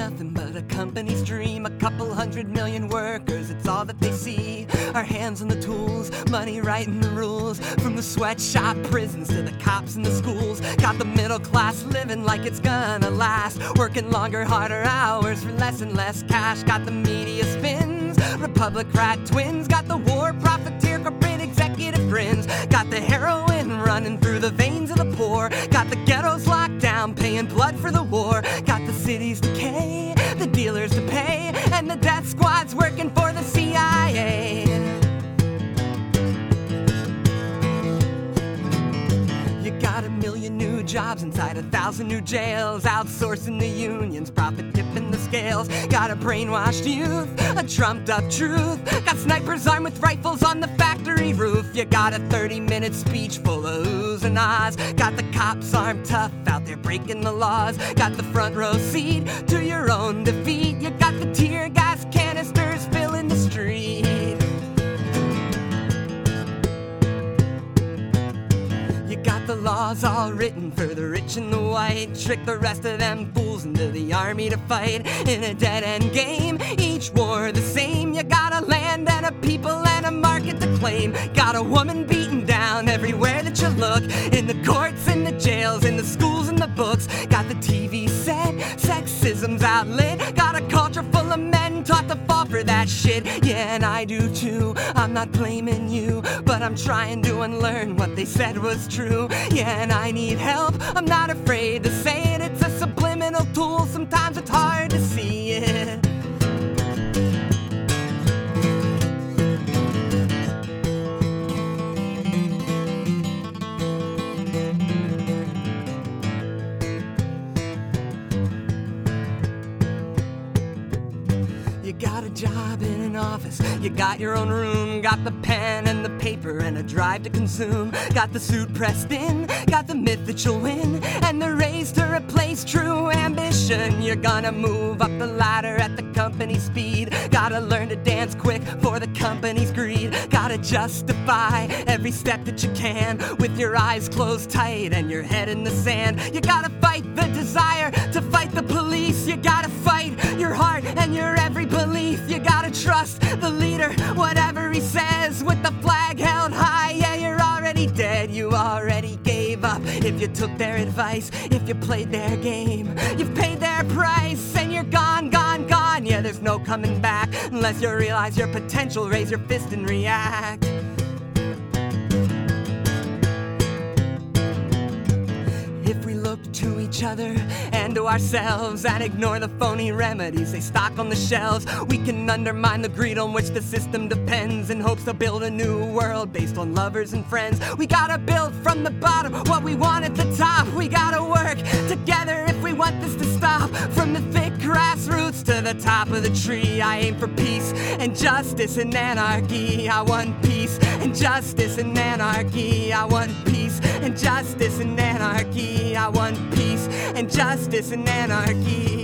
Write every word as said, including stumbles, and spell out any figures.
nothing but a company's dream. A couple hundred million workers, it's all that they see. Our hands on the tools, money writing the rules. From the sweatshop prisons to the cops in the schools. Got the middle class living like it's gonna last. Working longer, harder hours for less and less cash. Got the media spins, Republic rat twins. Got the war profiteer, corporate executive grins. Got the heroin running through the veins of the poor. Got the ghettos locked down, paying blood for the war. Got the cities decay, the dealers to pay, and the death squads working for the C I A. You got a million new jobs inside a thousand new jails. Outsourcing the unions, profit tipping the scales. Got a brainwashed youth, a trumped up truth. Got snipers armed with rifles on the factory roof. You got a thirty minute speech full of oohs and ahs. Got the cops armed tough out there breaking the laws. Got the front row seat to your own defeat. You got the tear gas canisters filling the street. You got the laws all written for the rich and the white. Trick the rest of them fools into the army to fight in a dead-end game, each war the same. You got a land and a people and a market to claim. Got a woman beaten down everywhere that you look. In the courts, in the jails, in the schools, in the books. Got the T V set, sexism's outlet. Got a culture full of men taught to fall for that shit. Yeah, and I do too, I'm not blaming you, but I'm trying to unlearn what they said was true. Yeah, and I need help, I'm not afraid to say it. It's a subliminal tool, sometimes it's hard to see it. You got a job in an office, you got your own room. Got the pen and the paper and a drive to consume. Got the suit pressed in, got the myth that you'll win, and the raise to replace true ambition. You're gonna move up the ladder at the company speed. Gotta learn to dance quick for the company's greed. Gotta justify every step that you can with your eyes closed tight and your head in the sand. You gotta fight the desire to fight the police. You gotta fight your heart and your every belief. You gotta trust the leader, whatever he says, with the flag held high. Yeah, you're already dead, you already gave up. If you took their advice, if you played their game, you've paid their price and you're gone, gone, gone. Yeah, there's no coming back unless you realize your potential. Raise your fist and react. If we look to each other and to ourselves and ignore the phony remedies they stock on the shelves, we can undermine the greed on which the system depends in hopes to build a new world based on lovers and friends. We gotta build from the bottom what we want at the top. We gotta work together if we want this to stop. From the thick grassroots to the top of the tree, I aim for peace and justice and anarchy. I want peace and justice and anarchy. I want peace and justice and anarchy. I want peace and justice and anarchy.